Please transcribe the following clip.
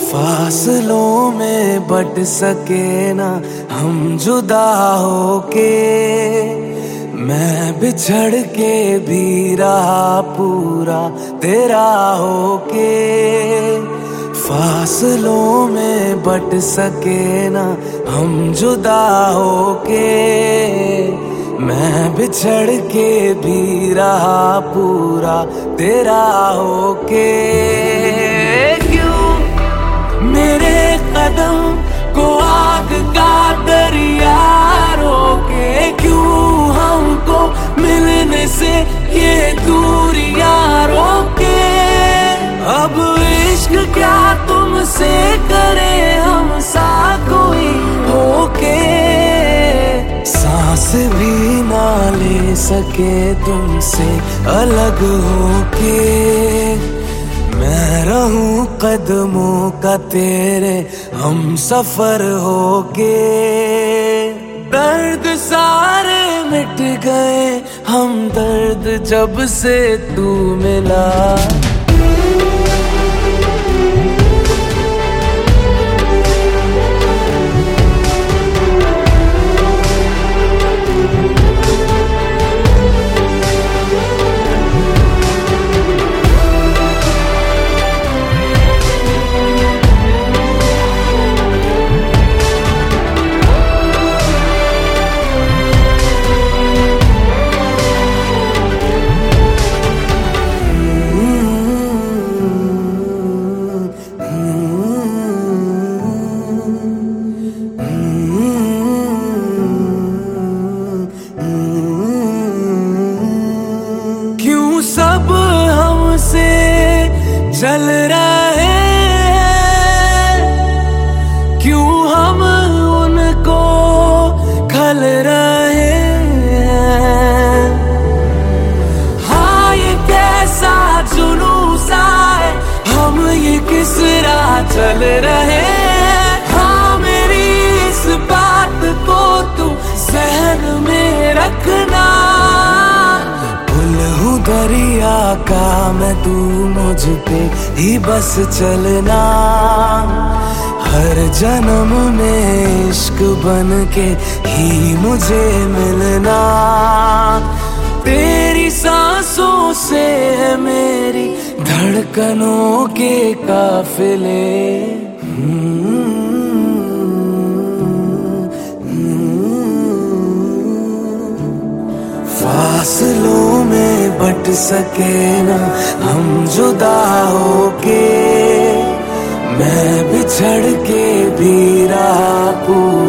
फासलों में बट सके ना हम जुदा होके, मैं बिछड़ के भी रहा पूरा तेरा होके। फासलों में बट सके ना हम जुदा होके, मैं बिछड़ के भी रहा पूरा तेरा होके। क्यों मेरे कदम को आग का दरिया रोके, क्यों हमको मिलने से ये दूरियां रोके। अब इश्क क्या तुमसे करे हम सा कोई होके, सांस भी ना ले सके तुमसे अलग होके। मैं रहूं कदमों का तेरे हम सफर होके। दर्द सारे मिट गए हम दर्द जब से तू मिला। सब हमसे चल रहे हैं, क्यों हम उनको खल रहे हैं। हाँ ये कैसा जुनून सा है, हम ये किस राह चल रहे हैं। हाँ मेरी इस बात को तू ज़हन में रखना। दरिया का मैं तू मुझ पे ही बस चलना। हर जन्म में इश्क बन के ही मुझे मिलना। तेरी सांसों से है मेरी धड़कनों के काफिले। फासलों में बट सके ना हम जुदा होके, मैं बिछड़ के भी रहा पूरा